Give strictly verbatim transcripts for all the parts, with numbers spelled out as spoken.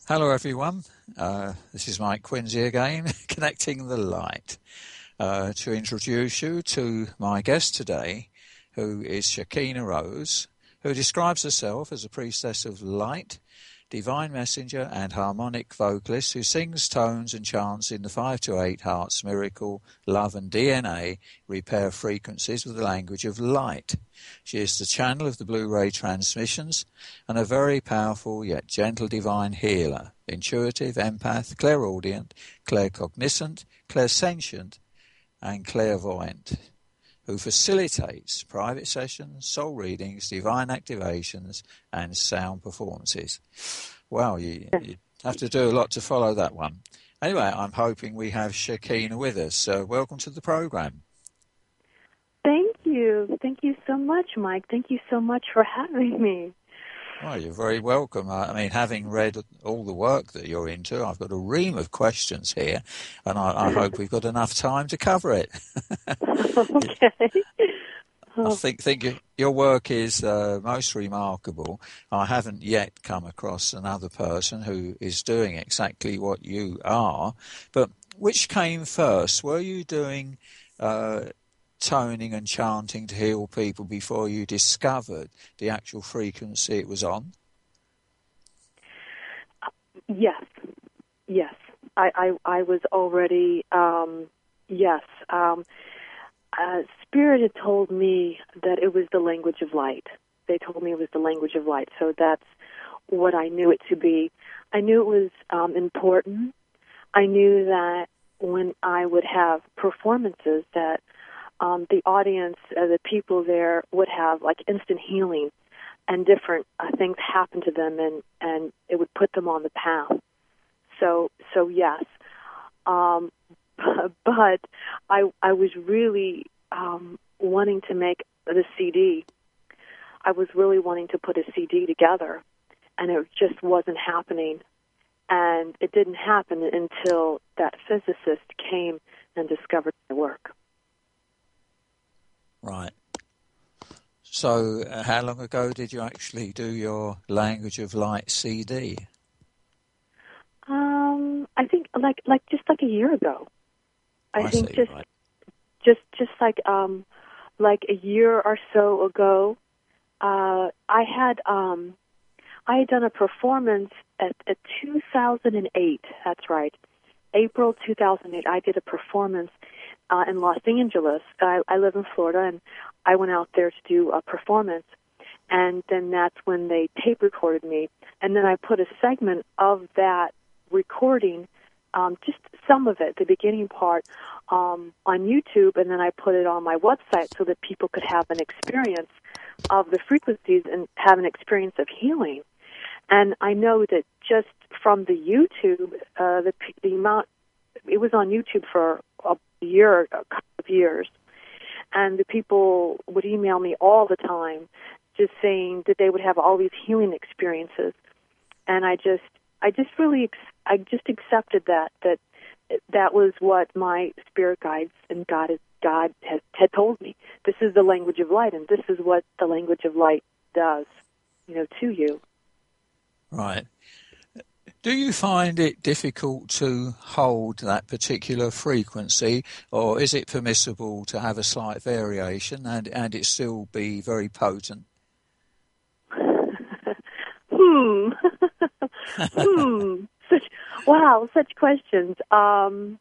Hello everyone, uh, this is Mike Quincy again, Connecting the Light, uh, to introduce you to my guest today, who is Shakina Rose, who describes herself as a priestess of light, divine messenger and harmonic vocalist who sings tones and chants in the five to eight Hearts Miracle, Love and D N A repair frequencies with the language of light. She is the channel of the Blu-ray transmissions and a very powerful yet gentle divine healer, intuitive, empath, clairaudient, claircognizant, clairsentient and clairvoyant, who facilitates private sessions, soul readings, divine activations and sound performances. Wow, you, you have to do a lot to follow that one. Anyway, I'm hoping we have Shakina with us. So welcome to the program. Thank you. Thank you so much, Mike. Thank you so much for having me. Well, you're very welcome. I mean, having read all the work that you're into, I've got a ream of questions here, and I, I hope we've got enough time to cover it. Okay. I think think your work is uh, most remarkable. I haven't yet come across another person who is doing exactly what you are. But which came first? Were you doing uh, toning and chanting to heal people before you discovered the actual frequency it was on? Yes, yes. I, I, I was already, um, yes. Um, uh, Spirit had told me that it was the language of light. They told me it was the language of light, so that's what I knew it to be. I knew it was um, important. I knew that when I would have performances that Um, the audience, uh, the people there would have like instant healing and different uh, things happen to them, and, and it would put them on the path. So, so yes. Um, but I, I was really um, wanting to make the C D. I was really wanting to put a C D together, and it just wasn't happening. And it didn't happen until that physicist came and discovered my work. Right. So uh, how long ago did you actually do your Language of Light C D? Um, I think like like just like a year ago. I, I think see, just right. just just like um like a year or so ago, uh, I had um I had done a performance at, at two thousand eight. That's right, April two thousand eight. I did a performance uh, in Los Angeles. I, I live in Florida, and I went out there to do a performance. And then that's when they tape recorded me. And then I put a segment of that recording, um, just some of it, the beginning part, um, on YouTube, and then I put it on my website so that people could have an experience of the frequencies and have an experience of healing. And I know that just from the YouTube, uh, the, the amount, it was on YouTube for a year, a couple of years, and the people would email me all the time just saying that they would have all these healing experiences. And I just, I just really, I just accepted that, that that was what my spirit guides and God is, God has, had told me. This is the language of light, and this is what the language of light does, you know, to you. Right. Do you find it difficult to hold that particular frequency, or is it permissible to have a slight variation and, and it still be very potent? hmm. hmm. Such, wow, such questions. Um,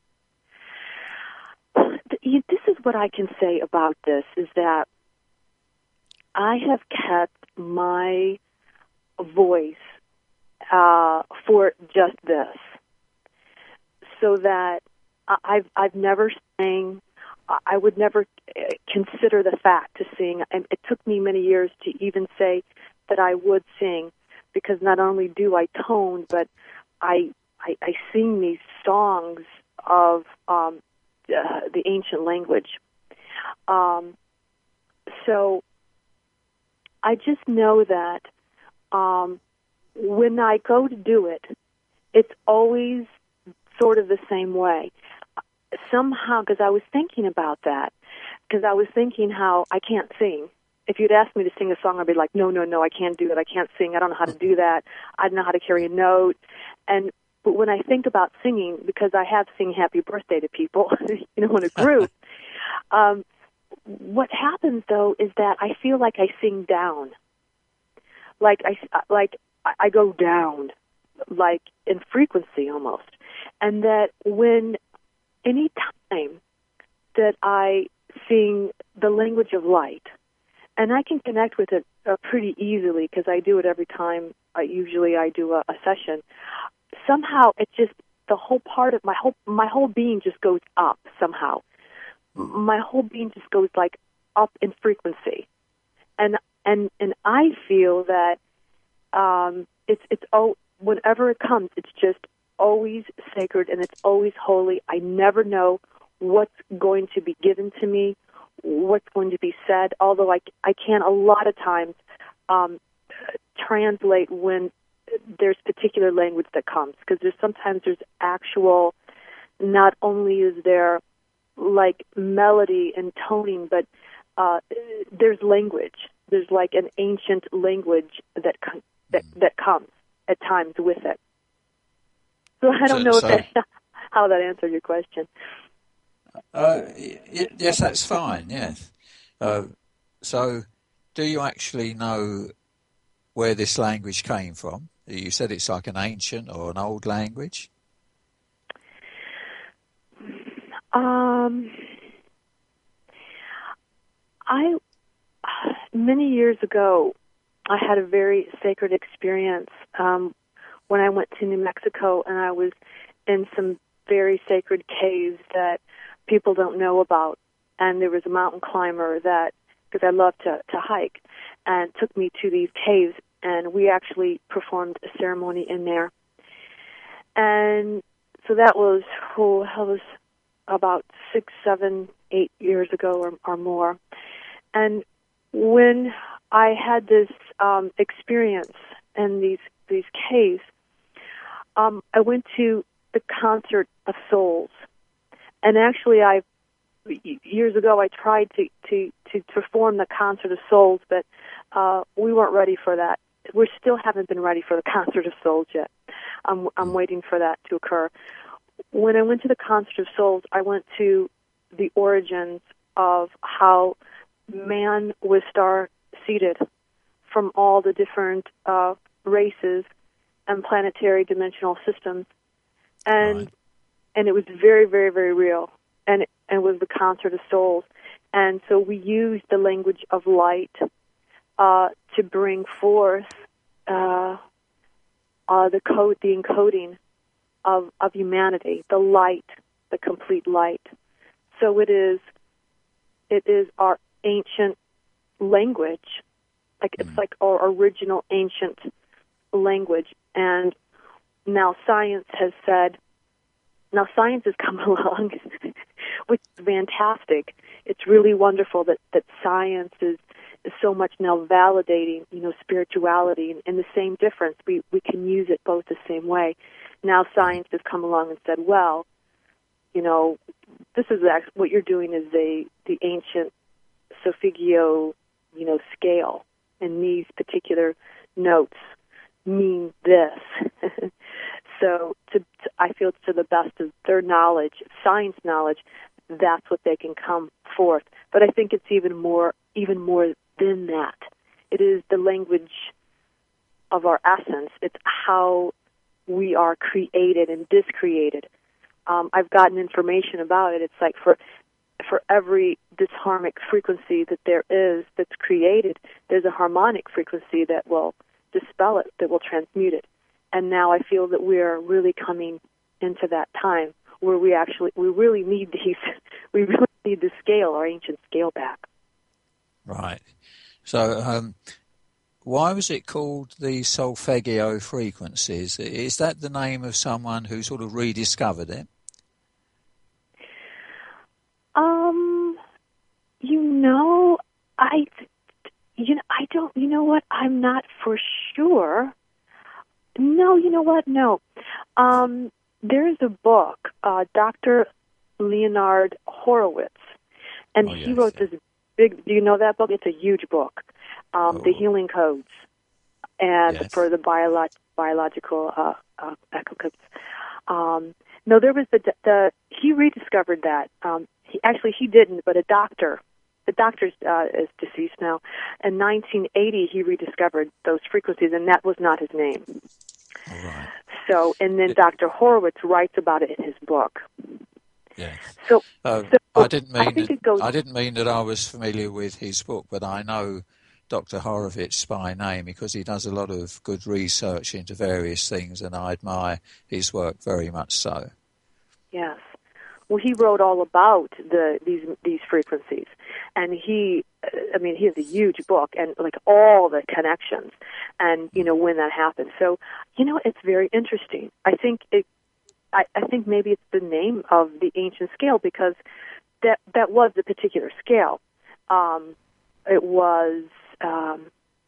th- this is what I can say about this, is that I have kept my voice uh, for just this, so that I've I've never sang. I would never consider the fact to sing. And it took me many years to even say that I would sing, because not only do I tone, but I I, I sing these songs of um, uh, the ancient language. Um, so I just know that um, when I go to do it, it's always sort of the same way. Somehow, because I was thinking about that, because I was thinking how I can't sing. if you'd asked me to sing a song, I'd be like, no, no, no, I can't do that. I can't sing. I don't know how to do that. I don't know how to carry a note. And but when I think about singing, because I have sing Happy Birthday to people, you know, in a group, um, what happens though is that I feel like I sing down, like I like I go down, like in frequency almost, and that when any time that I sing the language of light, and I can connect with it uh, pretty easily because I do it every time. Uh, usually, I do a, a session. Somehow, it just the whole part of my whole my whole being just goes up. Somehow, my whole being just goes like up in frequency, and and and I feel that um, it's it's oh whenever it comes, it's just always sacred and it's always holy. I never know what's going to be given to me, what's going to be said, although I, I can a lot of times um, translate when there's particular language that comes, because there's sometimes there's actual, not only is there like melody and toning, but uh, there's language. There's like an ancient language that that that comes at times with it. So I don't So- know so- if that, how that answered your question. Uh, y- yes, that's fine. Yes. Uh, so, do you actually know where this language came from? You said it's like an ancient or an old language. Um, I many years ago, I had a very sacred experience um, when I went to New Mexico, and I was in some very sacred caves that people don't know about. And there was a mountain climber that, because I love to, to hike, and took me to these caves, and we actually performed a ceremony in there. And so that was, oh, that was about six, seven, eight years ago or, or more. And when I had this um, experience in these these caves, um, I went to the Concert of Souls. And actually, I years ago I tried to, to, to perform the Concert of Souls, but uh, we weren't ready for that. We still haven't been ready for the Concert of Souls yet. I'm, I'm waiting for that to occur. When I went to the Concert of Souls, I went to the origins of how man was star-seeded from all the different uh, races and planetary dimensional systems. And Right. and it was very, very, very real. And it, and it was the Concert of Souls. And so we used the language of light uh, to bring forth uh, uh, the code, the encoding of, of humanity, the light, the complete light. So it is, it is our ancient language, like it's like our original ancient language. And now science has said, now science has come along, which is fantastic. It's really wonderful that, that science is, is so much now validating, you know, spirituality and, and the same difference. We we can use it both the same way. Now science has come along and said, well, you know, this is actually, what you're doing is a the ancient Solfeggio, you know, scale, and these particular notes mean this. So to, to, I feel to the best of their knowledge, science knowledge, that's what they can come forth. But I think it's even more, even more than that. It is the language of our essence. It's how we are created and discreated. Um, I've gotten information about it. It's like for for every disharmonic frequency that there is that's created, there's a harmonic frequency that will dispel it, that will transmute it. And now I feel that we're really coming into that time where we actually, we really need these, we really need the scale, our ancient scale back. Right. So, um, why was it called the Solfeggio frequencies? Is that the name of someone who sort of rediscovered it? Um, you know, I, you know, I don't, you know what, I'm not for sure. No, you know what, no. Um, there's a book, uh, Doctor Leonard Horowitz, and Oh, he yes, wrote yeah. this big. Do you know that book? It's a huge book, um, Oh. The Healing Codes, and Yes. for the biolo- biological uh, uh, echo codes. Um, no, there was the the he rediscovered that. Um, he, actually, he didn't, but a doctor. The doctor uh, is deceased now. In nineteen eighty, he rediscovered those frequencies, and that was not his name. All right. So, and then Doctor Horowitz writes about it in his book. Yes. So, Uh, so I didn't I mean think that, it goes. I didn't mean that I was familiar with his book, but I know Doctor Horowitz by name because he does a lot of good research into various things, and I admire his work very much so. Yes. Well, he wrote all about the these these frequencies, and he, I mean, he has a huge book and like all the connections, and you know when that happened. So, you know, it's very interesting. I think it. I, I think maybe it's the name of the ancient scale because that that was the particular scale. Um, it was. Um,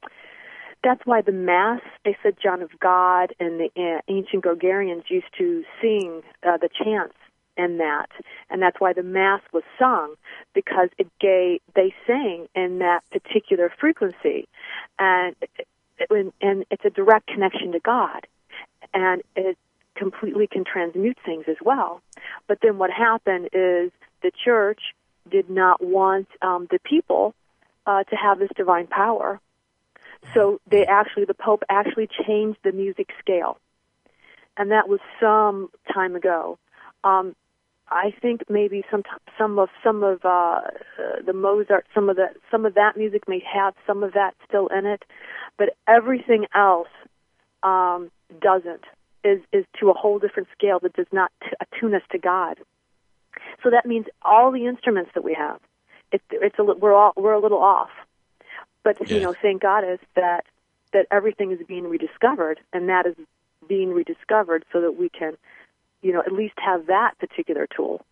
that's why the Mass, they said John of God, and the uh, ancient Gregorians used to sing uh, the chants in that, and that's why the Mass was sung, because it gave, they sang in that particular frequency, and it, and it's a direct connection to God, and it completely can transmute things as well. But then what happened is the church did not want um, the people uh, to have this divine power, so they actually, the Pope actually changed the music scale, and that was some time ago. Um, I think maybe some some of some of uh, the Mozart, some of the some of that music may have some of that still in it, but everything else um, doesn't. Is is to a whole different scale that does not t- attune us to God. So that means all the instruments that we have, it, it's a we're all we're a little off. But Yeah. you know, thank God is that that everything is being rediscovered, and that is being rediscovered so that we can, you know, at least have that particular tool,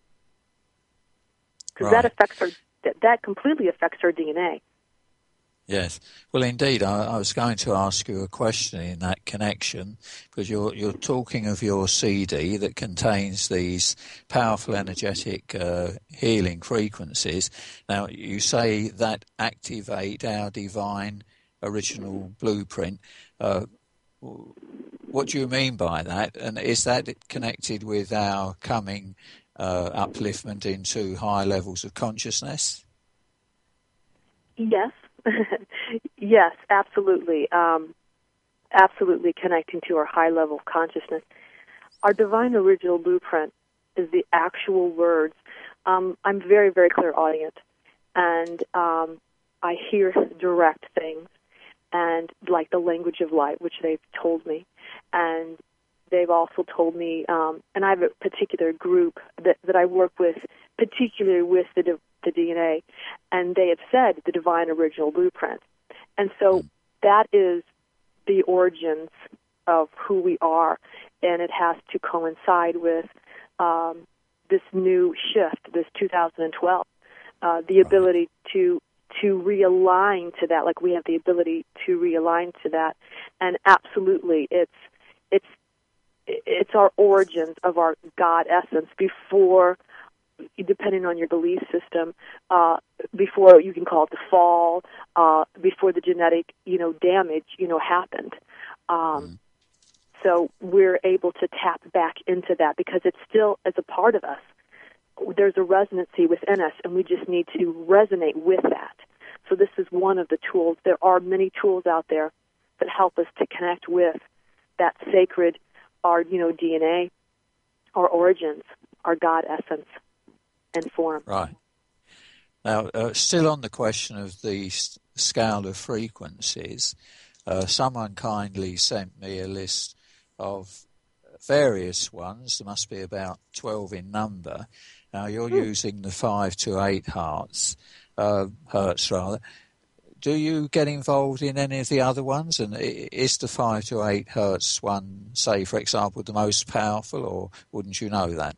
because Right. that affects our that, that completely affects our D N A. Yes. Well, indeed, I, I was going to ask you a question in that connection, because you're you're talking of your C D that contains these powerful, energetic, uh, healing frequencies. Now, you say that activate our divine original blueprint. Uh, what do you mean by that? And is that connected with our coming uh, upliftment into higher levels of consciousness? Yes. Yes, absolutely. Um, absolutely connecting to our high level of consciousness. Our divine original blueprint is the actual words. Um, I'm very, very clairaudient, and um, I hear direct things, and like the language of light, which they've told me, and they've also told me, um, and I have a particular group that, that I work with, particularly with the, the D N A, and they have said the divine original blueprint. And so that is the origins of who we are, and it has to coincide with um, this new shift, this two thousand twelve, uh, the ability to to realign to that, like we have the ability to realign to that, and absolutely, it's it's it's our origins of our God essence before, depending on your belief system, uh, before you can call it the fall, uh, before the genetic, you know, damage, you know, happened. Um, mm. So we're able to tap back into that because it still is a part of us. There's a resonancy within us, and we just need to resonate with that. So this is one of the tools. There are many tools out there that help us to connect with that sacred, our, you know, D N A, our origins, our God essence and form. Right. Now, uh, still on the question of the scale of frequencies, uh, someone kindly sent me a list of various ones. There must be about twelve in number. Now, you're hmm. using the five to eight hertz, uh, hertz rather. Do you get involved in any of the other ones? And is the five to eight hertz one, say, for example, the most powerful, or wouldn't you know that?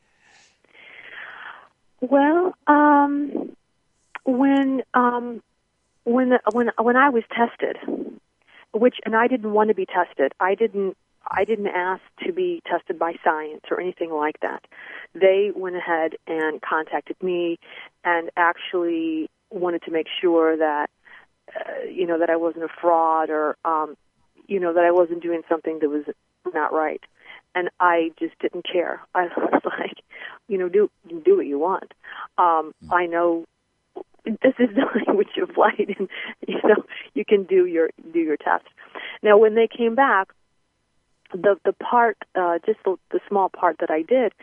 Well, um, when um, when when when I was tested, which and I didn't want to be tested. I didn't I didn't ask to be tested by science or anything like that. They went ahead and contacted me and actually wanted to make sure that, uh, you know, that I wasn't a fraud or, um, you know, that I wasn't doing something that was not right. And I just didn't care. I was like, you know, do do what you want. Um, I know this is the language of light, and you know, you can do your do your test. Now, when they came back, the the part, uh, just the, the small part that I did,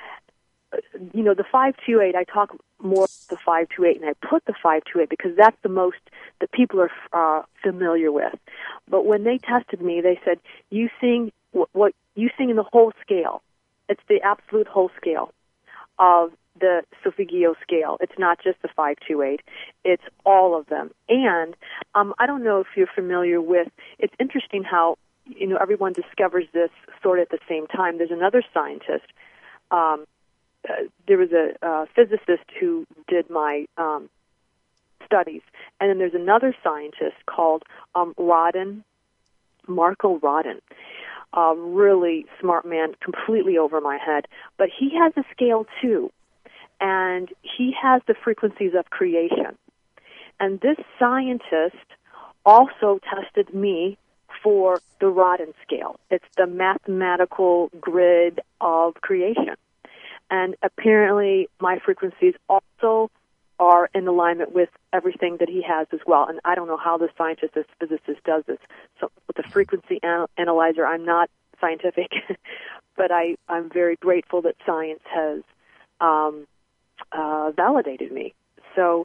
you know, the five two eight. I talk more about the five two eight, and I put the five two eight because that's the most that people are uh, familiar with. But when they tested me, they said, "You sing what, what you sing in the whole scale. It's the absolute whole scale of the Solfeggio scale. It's not just the five two eight. It's all of them." And um, I don't know if you're familiar with. It's interesting how you know everyone discovers this sort of at the same time. There's another scientist. Um, Uh, there was a uh, physicist who did my um, studies, and then there's another scientist called um, Rodin, Marco Rodin. A really smart man, completely over my head. But he has a scale too, and he has the frequencies of creation. And this scientist also tested me for the Rodin scale. It's the mathematical grid of creation. And apparently my frequencies also are in alignment with everything that he has as well. And I don't know how the scientist, this physicist does this. So with the frequency anal- analyzer, I'm not scientific, but I, I'm very grateful that science has um, uh, validated me. So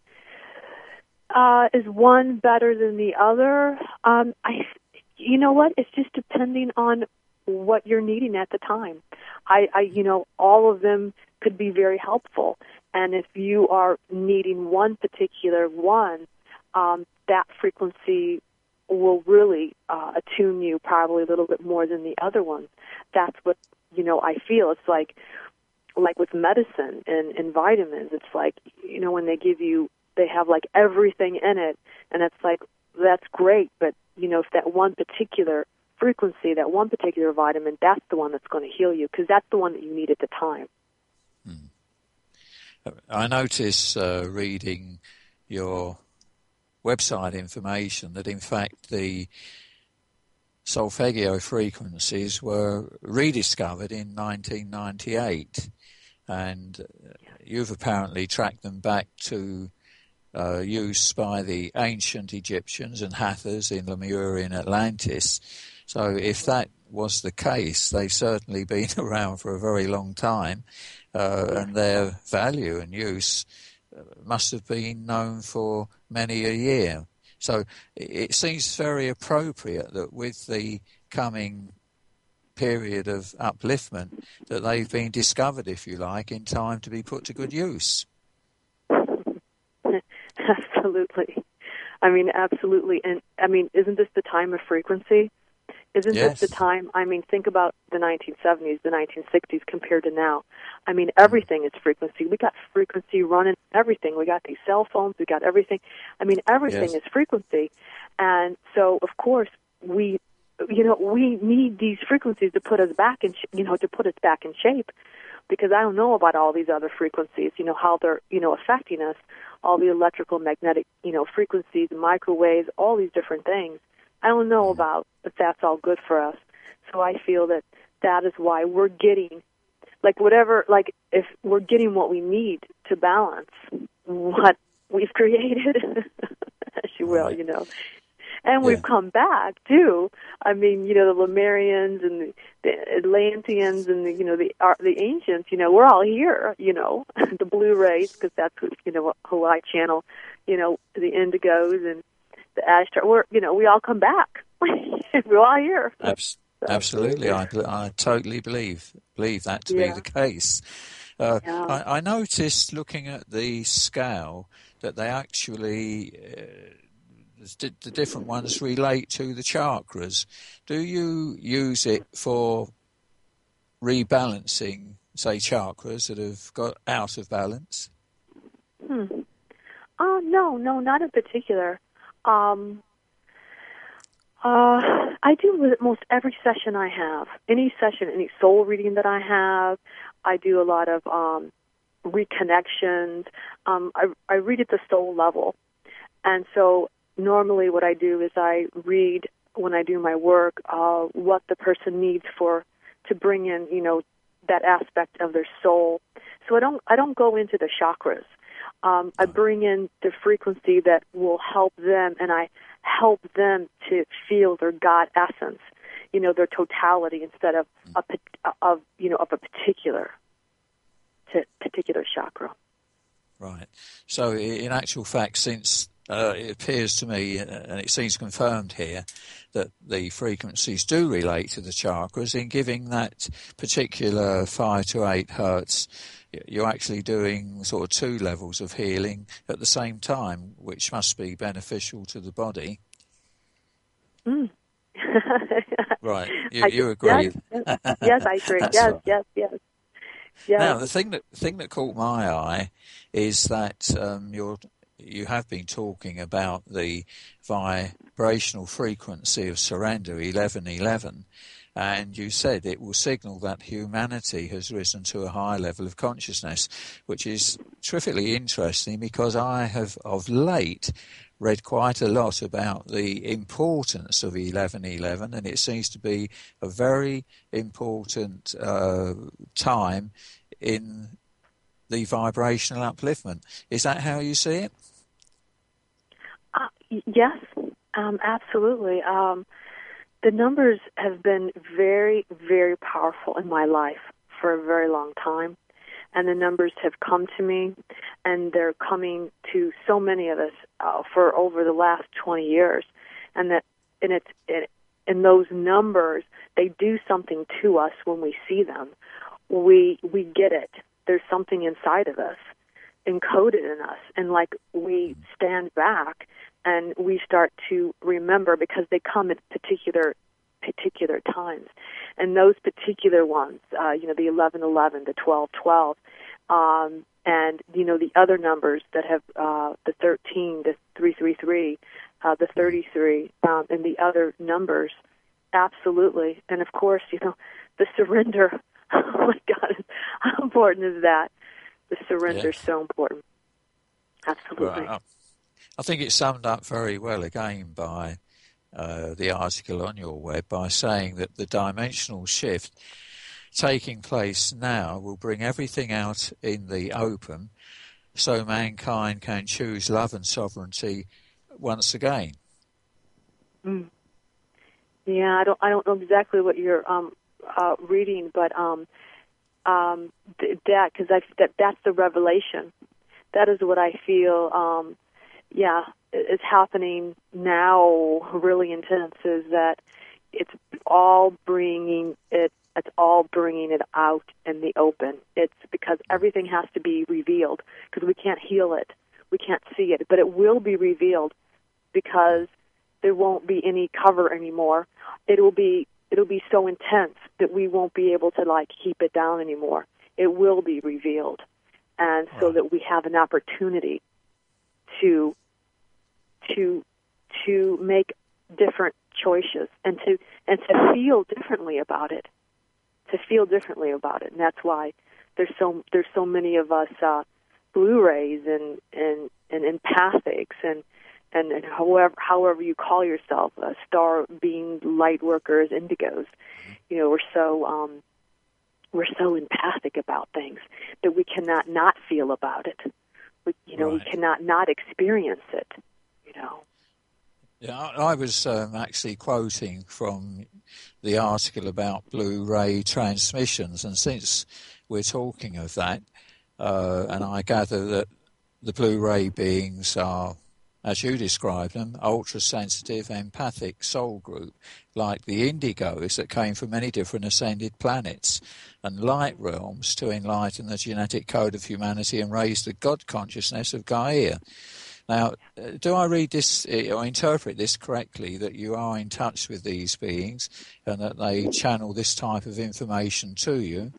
uh, is one better than the other? Um, I, you know what? It's just depending on what you're needing at the time. I, I, you know, all of them could be very helpful. And if you are needing one particular one, um, that frequency will really uh, attune you probably a little bit more than the other ones. That's what, you know, I feel. It's like, like with medicine and, and vitamins, it's like, you know, when they give you, they have like everything in it, and it's like, that's great, but, you know, if that one particular frequency, that one particular vitamin, that's the one that's going to heal you because that's the one that you need at the time. Hmm. I notice uh, reading your website information that in fact the Solfeggio frequencies were rediscovered in nineteen ninety-eight, and you've apparently tracked them back to uh, use by the ancient Egyptians and Hathors in Lemurian Atlantis. So if that was the case, they've certainly been around for a very long time, uh, and their value and use must have been known for many a year. So it seems very appropriate that with the coming period of upliftment that they've been discovered, if you like, in time to be put to good use. Absolutely. I mean, absolutely. And, I mean, isn't this the time of frequency? Isn't Yes. this the time? I mean, think about the nineteen seventies, the nineteen sixties compared to now. I mean, everything is frequency. We got frequency running everything. We got these cell phones. We got everything. I mean, everything Yes. is frequency. And so, of course, we, you know, we need these frequencies to put us back in, you know, to put us back in shape. Because I don't know about all these other frequencies, you know, how they're, you know, affecting us, all the electrical, magnetic, you know, frequencies, microwaves, all these different things. I don't know about if that's all good for us. So I feel that that is why we're getting, like whatever, like if we're getting what we need to balance what we've created, as you will, Right. you know. And Yeah. we've come back, too. I mean, you know, the Lemurians and the, the Atlanteans and, the, you know, the uh, the ancients, you know, we're all here, you know, the Blu-rays, because that's, who, you know, who I channel, you know, the Indigos and the Ashtar. We're, you know, we all come back. We're all here. Abs- So, absolutely. I, I totally believe believe that to yeah. be the case. Uh, Yeah. I, I noticed looking at the scale that they actually... Uh, the different ones relate to the chakras. Do you use it for rebalancing, say, chakras that have got out of balance? Hmm. Oh, no, no, not in particular. Um, uh, I do with most every session I have. Any session, any soul reading that I have, I do a lot of um, reconnections. Um, I, I read at the soul level. And so normally what I do is I read, when I do my work, uh, what the person needs for to bring in, you know, that aspect of their soul. So I don't I don't go into the chakras. Um, I bring in the frequency that will help them, and I help them to feel their God essence, you know, their totality instead of a of you know of a particular to particular chakra. Right. So in actual fact, since uh, it appears to me, and it seems confirmed here, that the frequencies do relate to the chakras, in giving that particular five to eight hertz, you're actually doing sort of two levels of healing at the same time, which must be beneficial to the body. Mm. Right. You, I, you agree? Yes, yes I agree. yes, right. yes, yes, yes. Now, the thing that thing that caught my eye is that um, you're you have been talking about the vibrational frequency of surrender, eleven eleven, and you said it will signal that humanity has risen to a high level of consciousness, which is terrifically interesting because I have of late read quite a lot about the importance of eleven eleven, and it seems to be a very important uh, time in the vibrational upliftment. Is that how you see it? Uh, yes, um, absolutely. Um, the numbers have been very, very powerful in my life for a very long time. And the numbers have come to me, and they're coming to so many of us uh, for over the last twenty years. And that, and it's, it, and those numbers, they do something to us when we see them. We we get it. There's something inside of us, encoded in us, and like we stand back and we start to remember because they come at particular particular times, and those particular ones, uh, you know, the eleven eleven, the twelve twelve, um, and you know the other numbers that have uh, the thirteen, the three three three, uh, the thirty-three, um, and the other numbers, absolutely, and of course, you know, the surrender. Oh my God, how important is that? The surrender is yes. so important. Absolutely. Well, I think it's summed up very well again by uh, the article on your web by saying that the dimensional shift taking place now will bring everything out in the open so mankind can choose love and sovereignty once again. Mm. Yeah, I don't I don't know exactly what you're um, uh, reading, but um, um, th- that because that that's the revelation. That is what I feel. Um, yeah, is happening now. Really intense is that it's all bringing it. It's all bringing it out in the open. It's because everything has to be revealed because we can't heal it, we can't see it, but it will be revealed because there won't be any cover anymore. It'll be it'll be so intense that we won't be able to like keep it down anymore. It will be revealed, and so right. that we have an opportunity to to to make different choices and to and to feel differently about it. To feel differently about it, and that's why there's so there's so many of us uh, Blu-rays and and and empathics and. And, and however however you call yourself, uh, star being light workers, indigos, you know, we're so um, we're so empathic about things that we cannot not feel about it. We, you know, right. we cannot not experience it. You know. Yeah, I, I was um, actually quoting from the article about Blu-ray transmissions, and since we're talking of that, uh, and I gather that the Blu-ray beings are, as you describe them, ultra-sensitive, empathic soul group, like the indigos that came from many different ascended planets and light realms to enlighten the genetic code of humanity and raise the God consciousness of Gaia. Now, do I read this or interpret this correctly, that you are in touch with these beings and that they channel this type of information to you?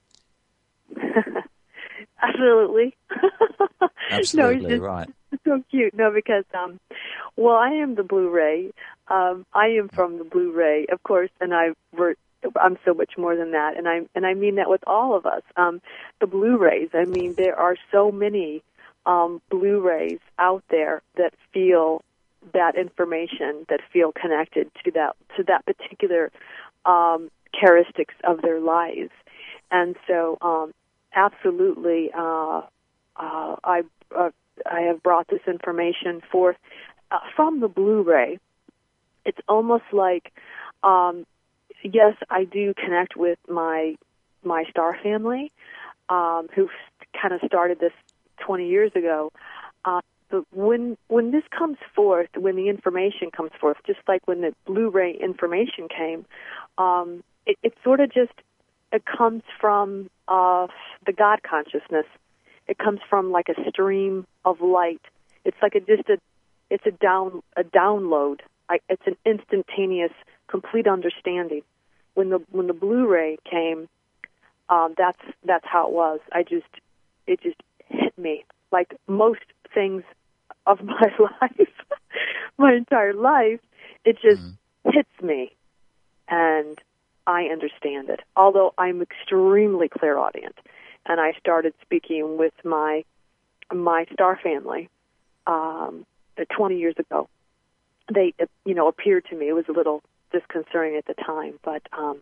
Absolutely. Absolutely, no, it's just right. so cute. No, because, um, well, I am the Blu-ray. Um, I am from the Blu-ray, of course, and I work, I'm so much more than that, and I and I mean that with all of us. Um, the Blu-rays. I mean, there are so many um, Blu-rays out there that feel that information, that feel connected to that to that particular um, characteristics of their lives, and so um, absolutely, uh, uh, I uh, I have brought this information forth uh, from the Blu-ray. It's almost like. Um, Yes, I do connect with my my star family, um, who kind of started this twenty years ago. Uh, but when when this comes forth, when the information comes forth, just like when the Blu-ray information came, um, it, it sort of just it comes from uh, the God consciousness. It comes from like a stream of light. It's like a just a it's a down a download. I, it's an instantaneous, complete understanding. When the when the Blu-ray came, um, that's that's how it was. I just it just hit me like most things of my life, my entire life. It just mm. hits me, and I understand it. Although I'm extremely clairaudient, and I started speaking with my my star family um, twenty years ago. They, you know, appeared to me. It was a little disconcerting at the time, but um,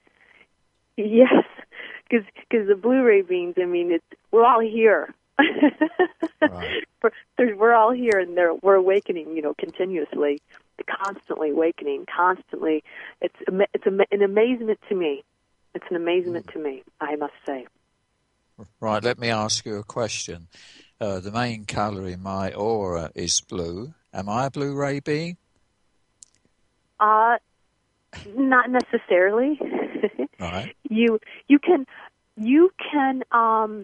yes, because because the Blu-ray beams. I mean, it's we're all here. Right. we're, we're all here, and they're, we're awakening. You know, continuously, constantly awakening, constantly. It's it's an amazement to me. It's an amazement mm. to me, I must say. Right. Let me ask you a question. Uh, the main color in my aura is blue. Am I a Blu-ray being? Uh, not necessarily. Right. You you can you can um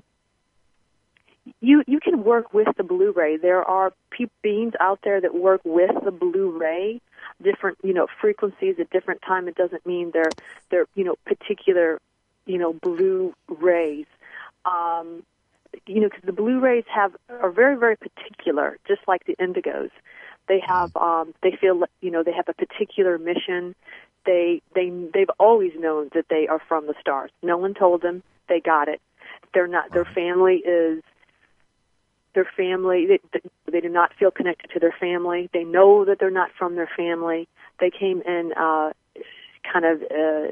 you you can work with the Blu-ray. There are pe- beings out there that work with the Blu-ray, different you know frequencies at different time. It doesn't mean they're they're you know particular you know Blu-rays. Um, you know, because the Blu-rays have are very very particular, just like the indigos. They have, um, they feel, you know, they have a particular mission. They, they, they've always known that they are from the stars. No one told them. They got it. They're not. Their family is. Their family. They, they do not feel connected to their family. They know that they're not from their family. They came in uh, kind of uh,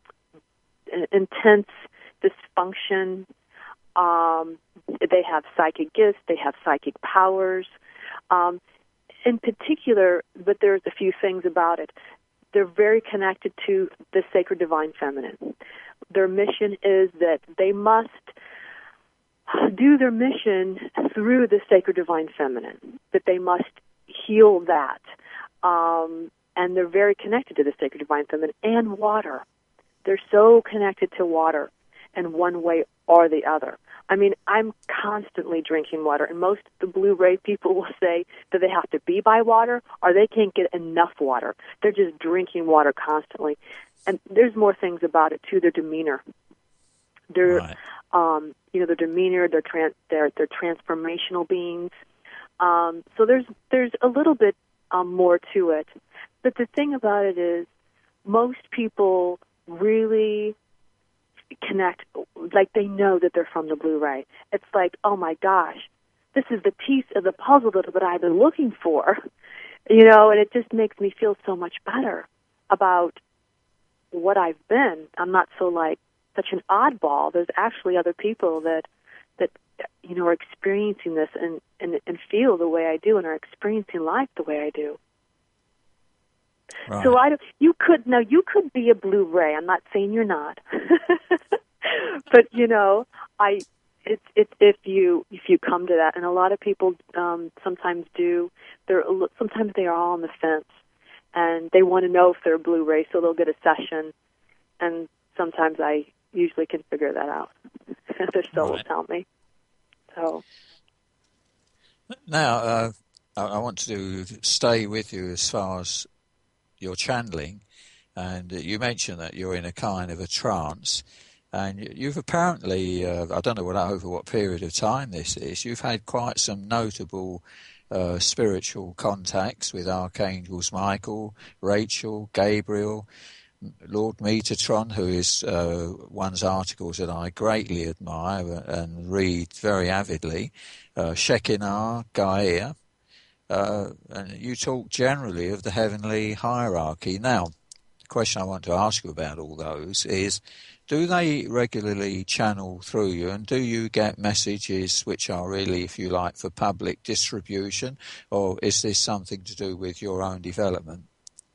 intense dysfunction. Um, they have psychic gifts. They have psychic powers. Um, In particular, but there's a few things about it. They're very connected to the sacred divine feminine. Their mission is that they must do their mission through the sacred divine feminine, that they must heal that. Um, and they're very connected to the sacred divine feminine and water. They're so connected to water in one way or the other. I mean, I'm constantly drinking water, and most of the Blu-ray people will say that they have to be by water or they can't get enough water. They're just drinking water constantly. And there's more things about it, too, their demeanor. Their, right. um, you know, their demeanor, their, trans- their, their transformational beings. Um, so there's there's a little bit um, more to it. But the thing about it is most people really connect, like they know that they're from the Blu-ray. It's like, oh my gosh, this is the piece of the puzzle that, that I've been looking for, you know, and it just makes me feel so much better about what I've been. I'm not so like such an oddball. There's actually other people that, that you know, are experiencing this and, and, and feel the way I do and are experiencing life the way I do. Right. So I don't, you could now you could be a Blu-ray. I'm not saying you're not, but you know I it's it's if you if you come to that, and a lot of people um, sometimes do. They're sometimes they are all on the fence, and they want to know if they're a Blu-ray, so they'll get a session, and sometimes I usually can figure that out. Their soul will tell me. So now uh, I want to stay with you as far as your channeling, and you mentioned that you're in a kind of a trance, and you've apparently, uh, I don't know what over what period of time this is, you've had quite some notable uh, spiritual contacts with archangels Michael, Rachel, Gabriel. Lord Metatron, who is uh, one's articles that I greatly admire and read very avidly, uh, Shekinah, Gaia, uh, and you talk generally of the heavenly hierarchy. Now, the question I want to ask you about all those is, do they regularly channel through you, and do you get messages which are really, if you like, for public distribution, or is this something to do with your own development?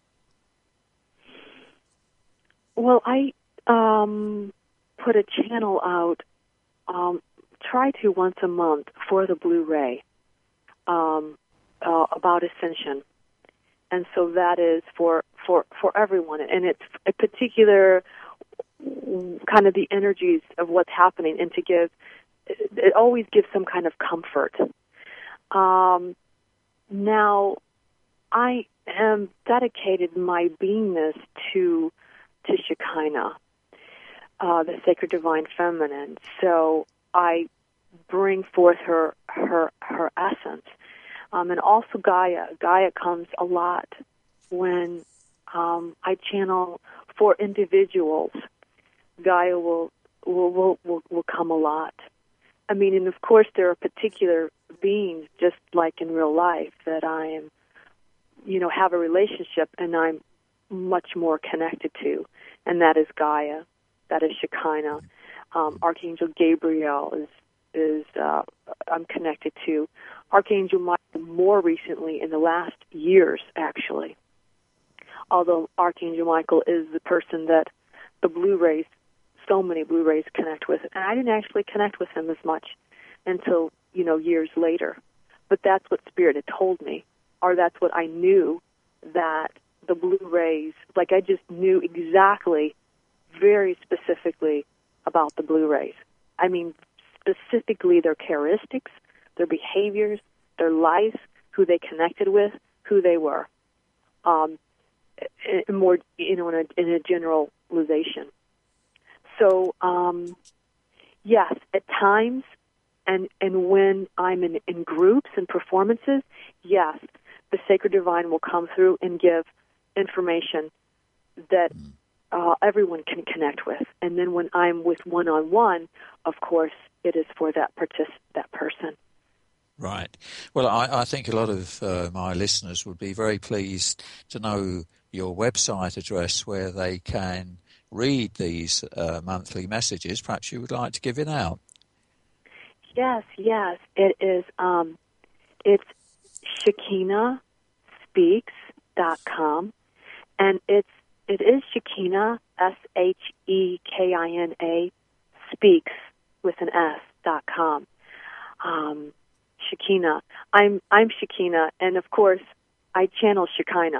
Well, I um, put a channel out, um, try to once a month for the Blu-ray um, uh, about ascension. And so that is for, for, for everyone. And it's a particular kind of the energies of what's happening, and to give, it always gives some kind of comfort. Um, now, I am dedicated my beingness to to Shekinah, uh, the sacred divine feminine. So I bring forth her her her essence, um, and also Gaia. Gaia comes a lot when um, I channel for individuals. Gaia will will, will will will come a lot. I mean, and of course there are particular beings, just like in real life, that I am, you know, have a relationship, and I'm much more connected to, and that is Gaia, that is Shekinah. Um, Archangel Gabriel is is uh, I'm connected to. Archangel Michael more recently, in the last years, actually. Although Archangel Michael is the person that the Blu-rays, so many Blu-rays connect with, and I didn't actually connect with him as much until, you know, years later. But that's what Spirit had told me, or that's what I knew, that the Blu-rays, like I just knew exactly, very specifically about the Blu-rays. I mean, specifically their characteristics, their behaviors, their lives, who they connected with, who they were. Um, in more, you know, in a, in a generalization. So, um, yes, at times, and and when I'm in, in groups and performances, yes, the Sacred Divine will come through and give information that uh, everyone can connect with. And then when I'm with one-on-one, of course, it is for that partic- that person. Right. Well, I, I think a lot of uh, my listeners would be very pleased to know your website address where they can read these uh, monthly messages. Perhaps you would like to give it out. Yes, yes. It is, um, it's Shekinah Speaks dot com, and it's, it is Shekinah, S H E K I N A, Speaks with an S, dot com. Um, Shekinah. I'm, I'm Shekinah, and of course, I channel Shekinah.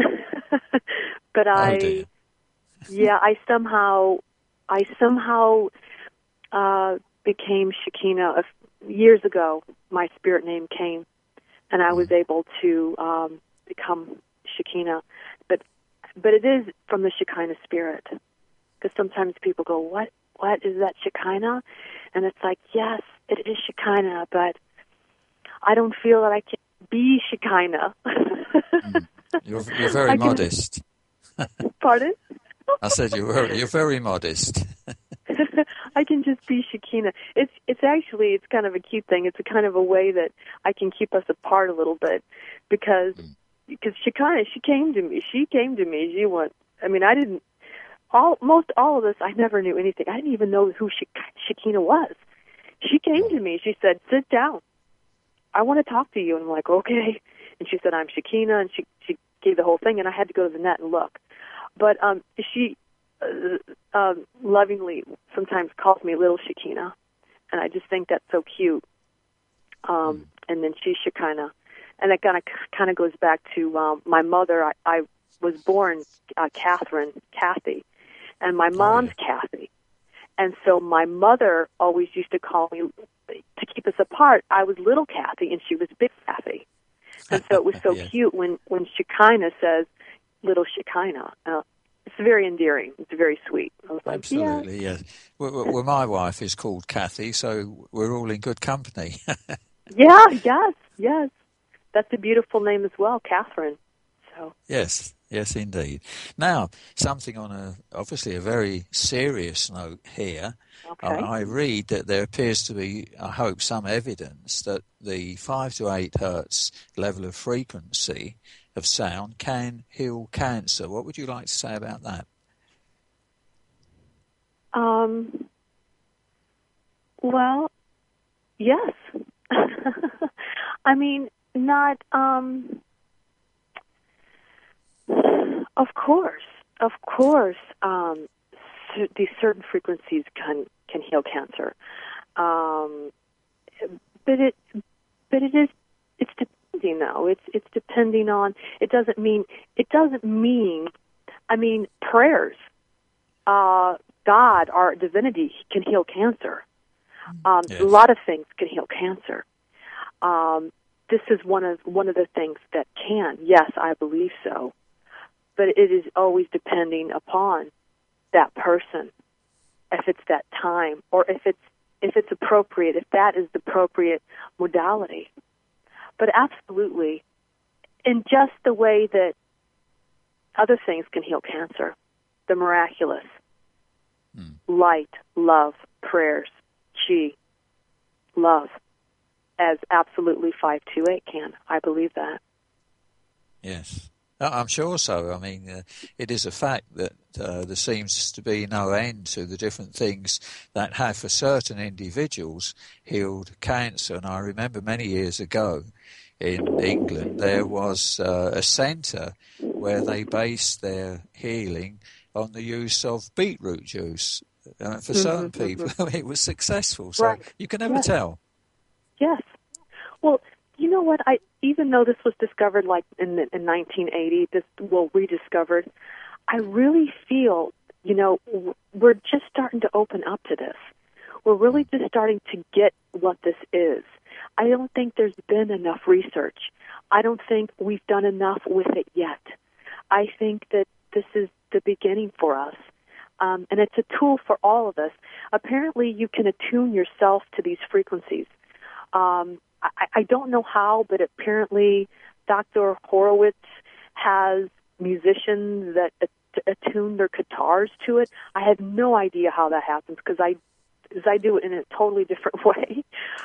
But I, oh dear. yeah, I somehow, I somehow uh, became Shekinah. Years ago, my spirit name came, and I was able to um, become Shekinah. But, but it is from the Shekinah spirit, because sometimes people go, "What? What is that Shekinah?" And it's like, yes, it is Shekinah, but I don't feel that I can be Shekinah. mm. You're, you're very I can, modest. Pardon? I said you're very, you're very modest. I can just be Shekinah. It's it's actually it's kind of a cute thing. It's a kind of a way that I can keep us apart a little bit, because mm. because Shekinah, she came to me. She came to me. She went. I mean, I didn't. All most all of us, I never knew anything. I didn't even know who Shekinah was. She came to me. She said, "Sit down. I want to talk to you." And I'm like, "Okay." And she said, "I'm Shekinah," and she she gave the whole thing, and I had to go to the net and look. But um, she uh, uh, lovingly sometimes calls me Little Shekinah, and I just think that's so cute. Um, mm. And then she's Shekinah, and that kind of kind of goes back to um, my mother. I, I was born uh, Catherine, Kathy, and my mom's oh, yeah. Kathy, and so my mother always used to call me, to keep us apart, I was Little Kathy and she was Big Kathy. And so it was so yes. cute when, when Shekinah says, Little Shekinah. Uh, it's very endearing. It's very sweet. I was like, absolutely, yeah. yes. Well, well, my wife is called Kathy, so we're all in good company. yeah, yes, yes. That's a beautiful name as well, Catherine. So. Yes, yes, indeed. Now, something on a obviously a very serious note here. Okay. I, I read that there appears to be, I hope, some evidence that the five to eight hertz level of frequency of sound can heal cancer. What would you like to say about that? Um. Well, yes. I mean, not. Um. Of course, of course. Um, c- these certain frequencies can can heal cancer. Um, but it, but it is. It's depending, though. It's it's depending on. It doesn't mean. It doesn't mean. I mean, prayers. Uh, God, our divinity, can heal cancer. Um, Yes. A lot of things can heal cancer. Um, this is one of one of the things that can. Yes, I believe so. But it is always depending upon that person, if it's that time, or if it's if it's appropriate, if that is the appropriate modality. But absolutely, in just the way that other things can heal cancer, the miraculous, Mm. light, love, prayers, chi, love, as absolutely five two eight can. I believe that. Yes. Uh, I'm sure so. I mean, uh, it is a fact that uh, there seems to be no end to the different things that have, for certain individuals, healed cancer. And I remember many years ago in England, there was uh, a centre where they based their healing on the use of beetroot juice. Uh, for certain Mm-hmm, people, mm-hmm. it was successful. So Right. you can never Yes. tell. Yes. Well, you know what? I even though this was discovered like in in nineteen eighty, this well rediscovered. I really feel, you know, w- we're just starting to open up to this. We're really just starting to get what this is. I don't think there's been enough research. I don't think we've done enough with it yet. I think that this is the beginning for us. Um, and it's a tool for all of us. Apparently, you can attune yourself to these frequencies. Um, I, I don't know how, but apparently Doctor Horowitz has musicians that attune their guitars to it. I have no idea how that happens because I, because I do it in a totally different way.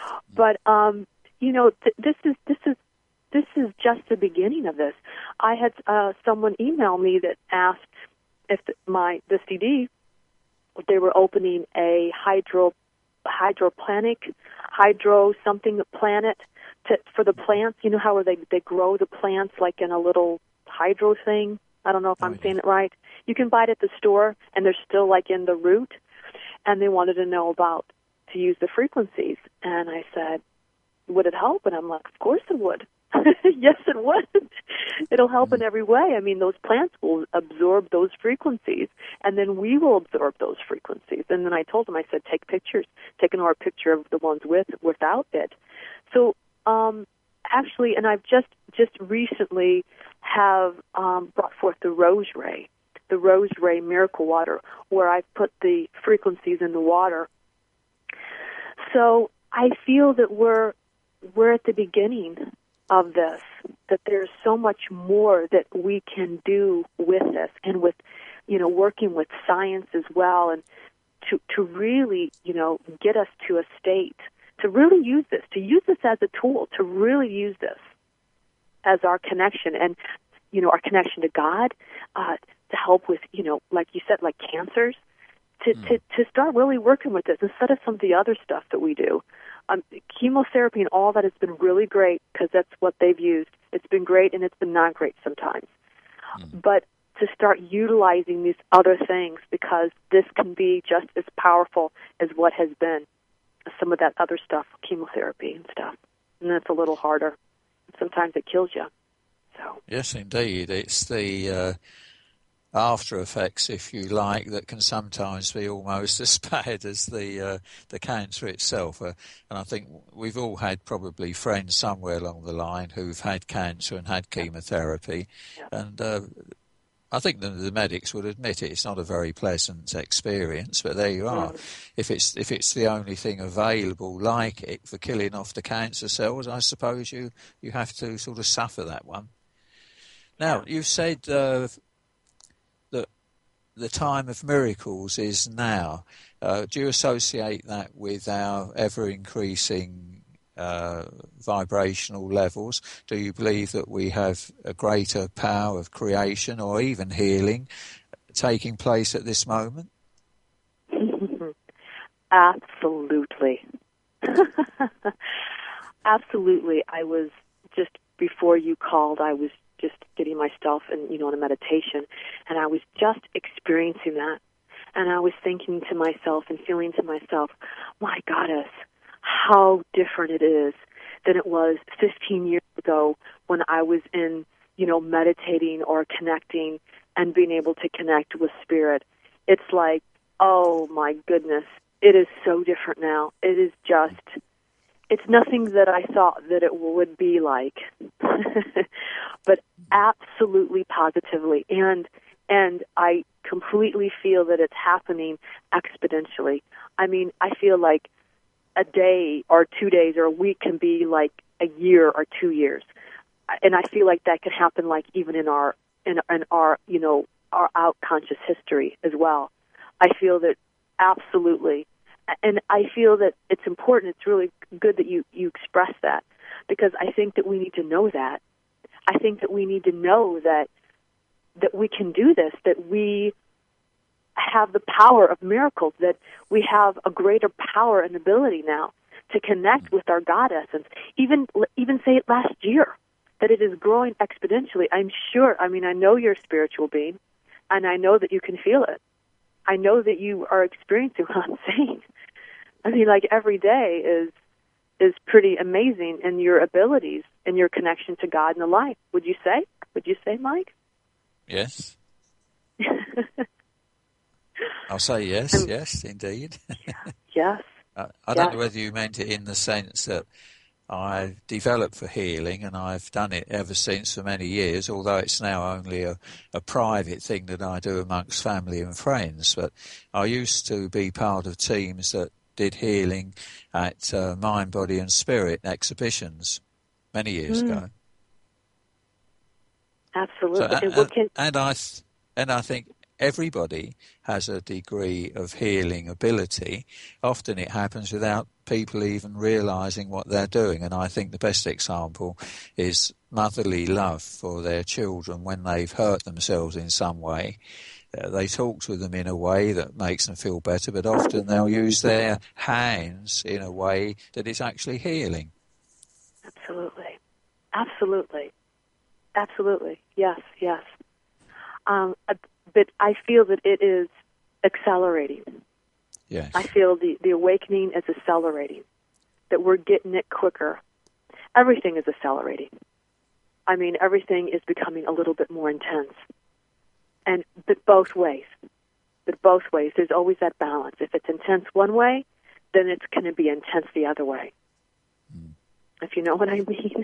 But um, you know, th- this is this is this is just the beginning of this. I had uh, someone email me that asked if my the C D, they were opening a hydro hydroponic hydro something planet to, for the plants. You know how they they grow the plants like in a little hydro thing. I don't know if Oh, I'm yeah. saying it right. You can buy it at the store, and they're still like in the root. And they wanted to know about to use the frequencies, and I said, would it help? And I'm like, of course it would. Yes, it would. It'll help in every way. I mean, those plants will absorb those frequencies, and then we will absorb those frequencies. And then I told them, I said, take pictures, take an or picture of the ones with without it. So um, actually, and I've just just recently have um, brought forth the Rose Ray, the Rose Ray Miracle Water, where I've put the frequencies in the water. So I feel that we're we're at the beginning of this, that there's so much more that we can do with this, and with, you know, working with science as well, and to to really, you know, get us to a state to really use this, to use this as a tool, to really use this as our connection, and, you know, our connection to God, uh, to help with, you know, like you said, like cancers, to, mm. to, to start really working with this instead of some of the other stuff that we do. Um, chemotherapy and all that has been really great because that's what they've used. It's been great, and it's been not great sometimes. Mm. But to start utilizing these other things, because this can be just as powerful as what has been some of that other stuff, chemotherapy and stuff. And that's a little harder. Sometimes it kills you. So. Yes, indeed. It's the uh, after effects, if you like, that can sometimes be almost as bad as the uh, the cancer itself. Uh, and I think we've all had probably friends somewhere along the line who've had cancer and had chemotherapy. Yeah. And uh, I think the, the medics would admit it. It's not a very pleasant experience, but there you are. Mm. If it's if it's the only thing available like it for killing off the cancer cells, I suppose you, you have to sort of suffer that one. Now, you said uh, that the time of miracles is now. Uh, do you associate that with our ever-increasing uh, vibrational levels? Do you believe that we have a greater power of creation or even healing taking place at this moment? Absolutely. Absolutely. I was just, before you called, I was just getting myself in, you know, in a meditation, and I was just experiencing that. And I was thinking to myself and feeling to myself, my goddess, how different it is than it was fifteen years ago when I was in, you know, meditating or connecting and being able to connect with spirit. It's like, oh my goodness, it is so different now. It is just, it's nothing that I thought that it would be like, but absolutely positively. And and I completely feel that it's happening exponentially. I mean, I feel like a day or two days or a week can be like a year or two years. And I feel like that can happen like even in our, in, in our, you know, our out-conscious history as well. I feel that absolutely. And I feel that it's important, it's really good that you, you express that, because I think that we need to know that. I think that we need to know that that we can do this, that we have the power of miracles, that we have a greater power and ability now to connect with our God essence. Even even say it last year, that it is growing exponentially. I'm sure, I mean, I know you're a spiritual being, and I know that you can feel it. I know that you are experiencing what I'm saying. I mean, like every day is is pretty amazing in your abilities and your connection to God and the light. Would you say? Would you say, Mike? Yes. I'll say yes, um, yes, indeed. Yes. I, I don't yes. know whether you meant it in the sense that I've developed for healing, and I've done it ever since for many years, although it's now only a, a private thing that I do amongst family and friends. But I used to be part of teams that did healing at uh, Mind, Body and Spirit exhibitions many years mm. ago. Absolutely. So, and, and, can... and, I th- and I think everybody has a degree of healing ability. Often it happens without people even realising what they're doing. And I think the best example is motherly love for their children when they've hurt themselves in some way. Uh, they talk to them in a way that makes them feel better, but often they'll use their hands in a way that is actually healing. Absolutely. Absolutely. Absolutely. Yes, yes. Um, but I feel that it is accelerating. Yes. I feel the, the awakening is accelerating, that we're getting it quicker. Everything is accelerating. I mean, everything is becoming a little bit more intense. And but both ways. But both ways. There's always that balance. If it's intense one way, then it's going to be intense the other way. Mm. If you know what I mean.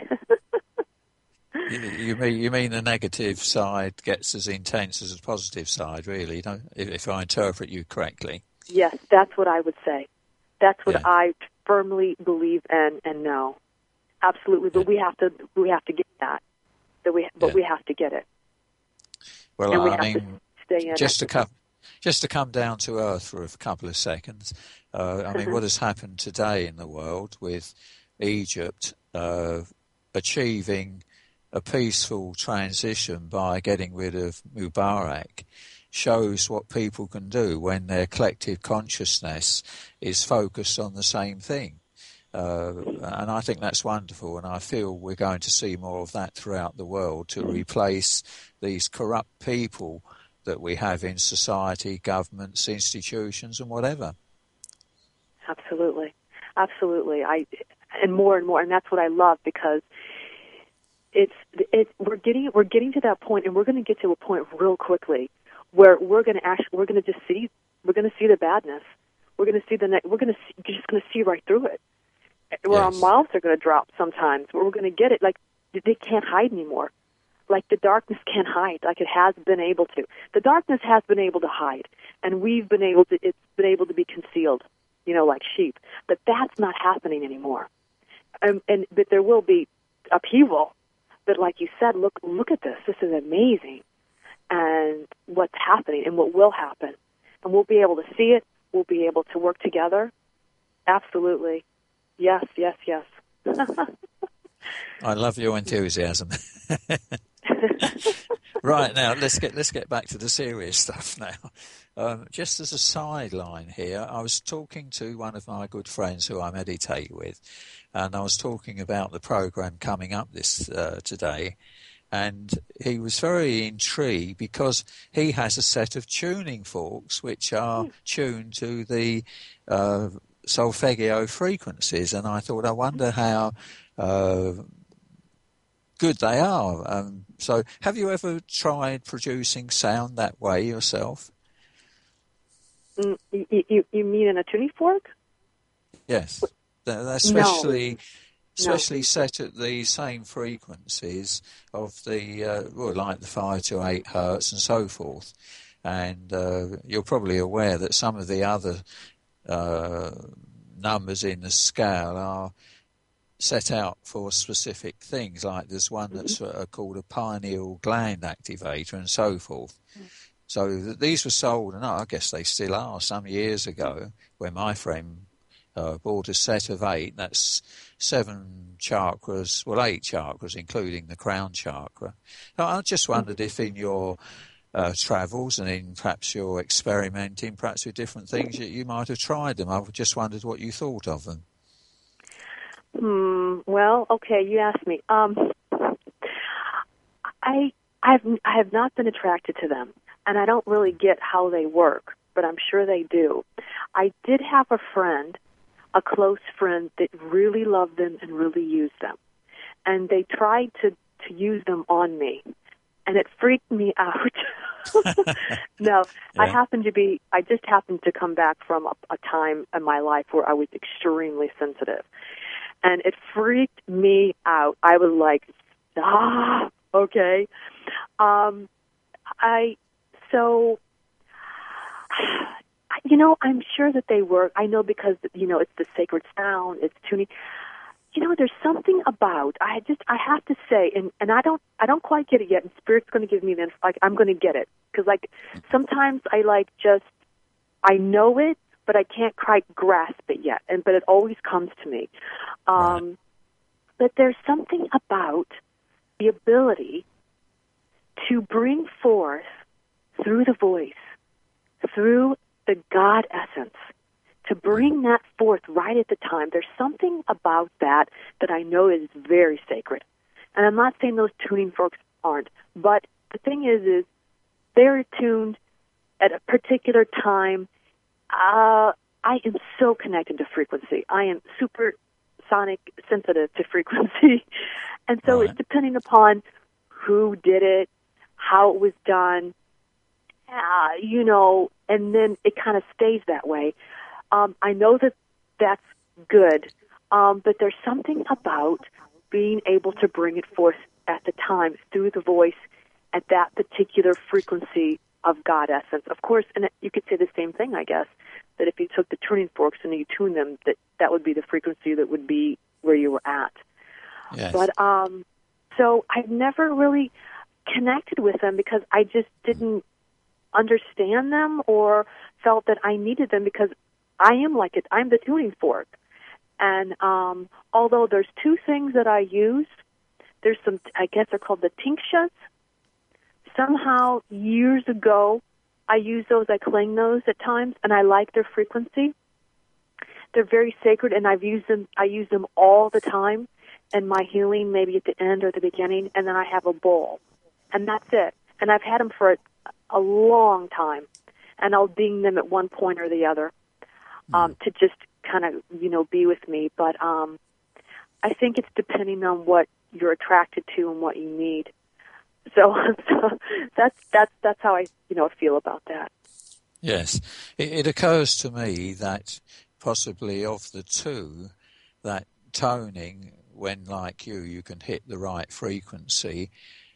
You, you mean you mean the negative side gets as intense as the positive side, really, don't, if, if I interpret you correctly? Yes, that's what I would say. That's what yeah. I firmly believe and, and know. Absolutely, but yeah. we have to we have to get that. That we but yeah. we have to get it. Well, and we I have mean, to stay in just it. to come just to come down to earth for a couple of seconds. Uh, I mean, what has happened today in the world with Egypt uh, achieving a peaceful transition by getting rid of Mubarak shows what people can do when their collective consciousness is focused on the same thing. Uh, and I think that's wonderful, and I feel we're going to see more of that throughout the world to replace these corrupt people that we have in society, governments, institutions, and whatever. Absolutely. Absolutely. I and more and more, and that's what I love, because It's it. We're getting we're getting to that point, and we're going to get to a point real quickly where we're going to actually we're going to just see we're going to see the badness. We're going to see the we're going to see, you're just going to see right through it. Where yes. our mouths are going to drop sometimes. Where we're going to get it like they can't hide anymore. Like the darkness can't hide, like it has been able to. The darkness has been able to hide, and we've been able to. It's been able to be concealed, you know, like sheep. But that's not happening anymore. Um, and but there will be upheaval. but like you said, look look at this. This is amazing, and what's happening and what will happen, and we'll be able to see it. We'll be able to work together. Absolutely, yes, yes, yes. I love your enthusiasm. Right, now let's get let's get back to the serious stuff now. Um, just as a sideline here, I was talking to one of my good friends who I meditate with, and I was talking about the program coming up this uh, today, and he was very intrigued because he has a set of tuning forks which are mm. tuned to the uh, solfeggio frequencies, and I thought, I wonder how uh, good they are. Um, so have you ever tried producing sound that way yourself? Mm, you, you, you mean in a tuning fork? Yes. They're especially, no. especially no. set at the same frequencies of the, uh, well, like the five to eight hertz and so forth. And uh, you're probably aware that some of the other uh, numbers in the scale are set out for specific things, like there's one that's uh, called a pineal gland activator and so forth. Mm. So th- these were sold, and I guess they still are, some years ago, where my friend uh, bought a set of eight. That's seven chakras, well, eight chakras, including the crown chakra. So I just wondered if in your uh, travels and in perhaps your experimenting, perhaps with different things, you, you might have tried them. I just wondered what you thought of them. Hmm. Well, okay. You asked me. Um, I I've I have not been attracted to them, and I don't really get how they work, but I'm sure they do. I did have a friend, a close friend, that really loved them and really used them, and they tried to to use them on me, and it freaked me out. No, yeah. I happened to be. I just happened to come back from a, a time in my life where I was extremely sensitive. And it freaked me out. I was like, ah, okay. Um, I, so, you know, I'm sure that they work. I know because, you know, it's the sacred sound, it's tuning. You know, there's something about, I just, I have to say, and, and I don't, I don't quite get it yet, and Spirit's going to give me the, like, I'm going to get it. Because, like, sometimes I, like, just, I know it, but I can't quite grasp it yet, and but it always comes to me. Um, right. But there's something about the ability to bring forth through the voice, through the God essence, to bring that forth right at the time. There's something about that that I know is very sacred. And I'm not saying those tuning forks aren't, but the thing is, is they're tuned at a particular time. Uh, I am so connected to frequency. I am super sonic sensitive to frequency. And so right. It's depending upon who did it, how it was done, uh, you know, and then it kind of stays that way. Um, I know that that's good, um, but there's something about being able to bring it forth at the time through the voice at that particular frequency of God essence. Of course, and you could say the same thing, I guess, that if you took the tuning forks and you tuned them, that that would be the frequency that would be where you were at. Yes. But um, so I've never really connected with them because I just didn't understand them or felt that I needed them because I am like it. I'm the tuning fork. And um, although there's two things that I use, there's some, I guess they're called the tinctures. Somehow, years ago, I use those, I cling those at times, and I like their frequency. They're very sacred, and I've used them, I use them all the time, and my healing maybe at the end or the beginning, and then I have a bowl. And that's it. And I've had them for a, a long time, and I'll ding them at one point or the other um, mm. to just kind of, you know, be with me. But um, I think it's depending on what you're attracted to and what you need. So, so that's that's that's how I you know feel about that. Yes, it, it occurs to me that possibly of the two, that toning, when like you, you can hit the right frequency,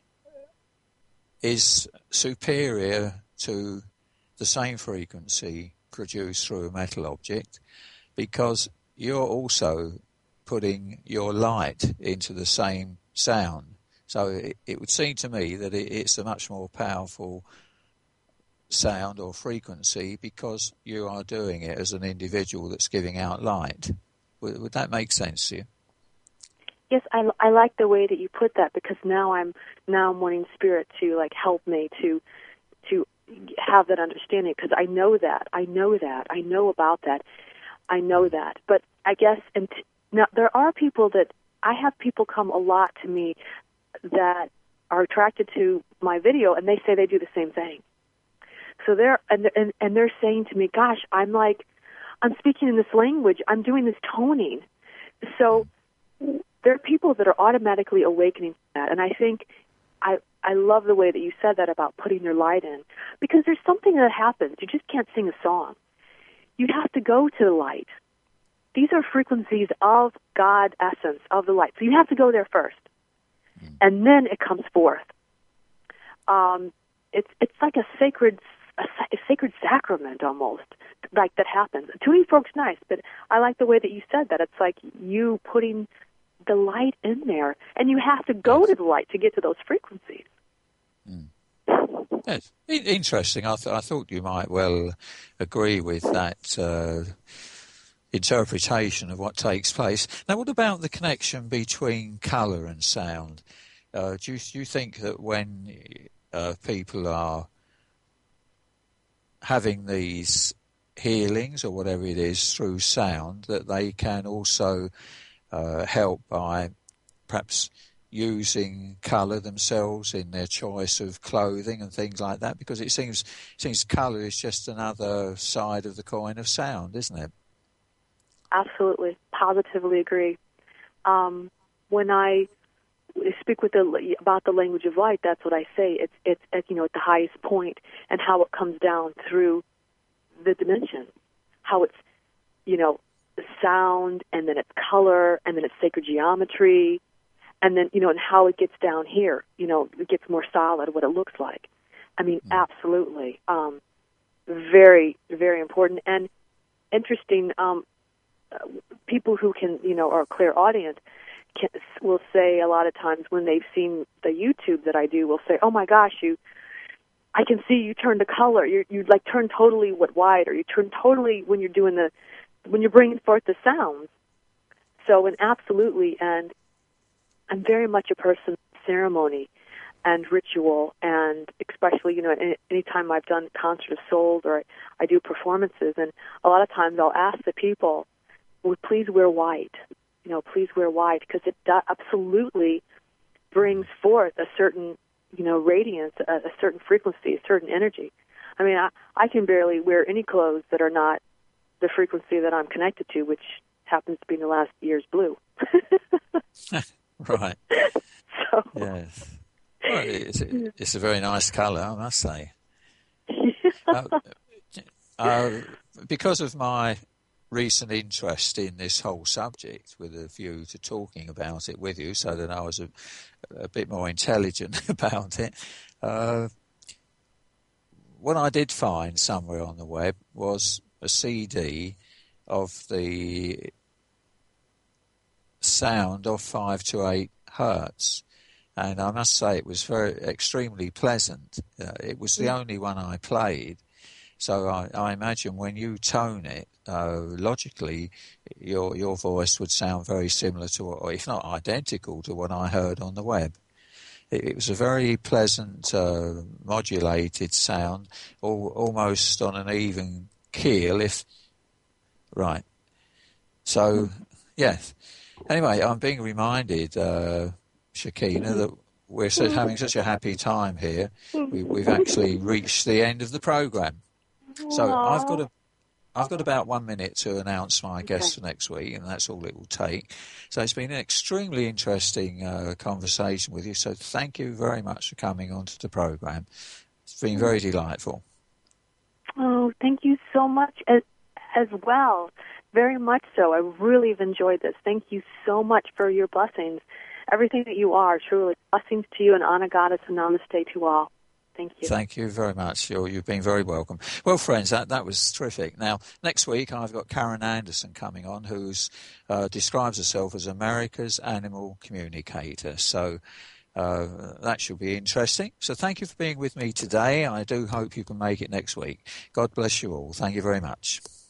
is superior to the same frequency produced through a metal object, because you're also putting your light into the same sound. So it, it would seem to me that it, it's a much more powerful sound or frequency because you are doing it as an individual that's giving out light. Would, would that make sense to you? Yes, I, I like the way that you put that, because now I'm now I'm wanting Spirit to like help me to to have that understanding, because I know that I know that I know about that I know that. But I guess and t- now there are people that I have people come a lot to me that are attracted to my video, and they say they do the same thing. So they're and and and they're saying to me, "Gosh, I'm like I'm speaking in this language. I'm doing this toning." So there are people that are automatically awakening to that, and I think I I love the way that you said that about putting your light in, because there's something that happens. You just can't sing a song. You have to go to the light. These are frequencies of God essence, of the light. So you have to go there first, and then it comes forth. Um, it's it's like a sacred a, a sacred sacrament almost, like that happens. Tuning fork's nice, but I like the way that you said that. It's like you putting the light in there, and you have to go yes. to the light to get to those frequencies. Mm. Yes. Interesting. I, th- I thought you might well agree with that uh, interpretation of what takes place. Now, what about the connection between colour and sound? Uh, do, you, do you think that when uh, people are having these healings or whatever it is through sound, that they can also Uh, help by perhaps using colour themselves in their choice of clothing and things like that? Because it seems seems colour is just another side of the coin of sound, isn't it? Absolutely, positively agree. Um, when I speak with the about the language of light, that's what I say. It's it's at, you know at the highest point, and how it comes down through the dimension, how it's you know. sound, and then it's color, and then it's sacred geometry, and then, you know, and how it gets down here, you know, it gets more solid, what it looks like. I mean, mm. absolutely. Um, very, very important. And interesting, um, people who can, you know, are clairaudient can, will say a lot of times when they've seen the YouTube that I do, will say, oh my gosh, you, I can see you turn the color. You you like turn totally what white, or you turn totally when you're doing the, when you're bringing forth the sounds. So, and absolutely, and I'm very much a person of ceremony and ritual, and especially, you know, any time I've done Concert of Souls, or I, I do performances, and a lot of times I'll ask the people, well, please wear white, you know, please wear white, because it do- absolutely brings forth a certain, you know, radiance, a, a certain frequency, a certain energy. I mean, I, I can barely wear any clothes that are not the frequency that I'm connected to, which happens to be in the last year's blue. Right. So, yes. Well, it's, it's a very nice colour, I must say. uh, uh, because of my recent interest in this whole subject, with a view to talking about it with you, so that I was a, a bit more intelligent about it, uh, what I did find somewhere on the web was a C D of the sound of five to eight hertz, and I must say it was very extremely pleasant. Uh, it was the only one I played, so I, I imagine when you tone it, uh, logically, your your voice would sound very similar to, or if not identical to, what I heard on the web. It, it was a very pleasant, uh, modulated sound, all, almost on an even keel, if right. So, yes. Anyway, I'm being reminded, uh, Shekinah, that we're so, having such a happy time here. We, we've actually reached the end of the program. So I've got a, I've got about one minute to announce my guest for next week, and that's all it will take. So it's been an extremely interesting uh, conversation with you. So thank you very much for coming onto the program. It's been very delightful. Oh, thank you so much as, as well. Very much so. I really have enjoyed this. Thank you so much for your blessings. Everything that you are, truly. Blessings to you, and Ana Goddess, and namaste to all. Thank you. Thank you very much. You're, you've been very welcome. Well, friends, that, that was terrific. Now, next week I've got Karen Anderson coming on, who uh, describes herself as America's animal communicator. So Uh, that should be interesting. So thank you for being with me today. I do hope you can make it next week. God bless you all. Thank you very much.